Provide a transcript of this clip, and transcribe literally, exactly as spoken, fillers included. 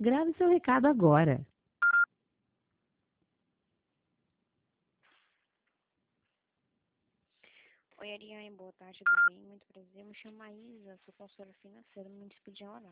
Grave seu recado agora. Oi, Ariane, boa tarde, tudo bem? Muito prazer, me chamo Maísa, sou consultora financeira, me despedi horário.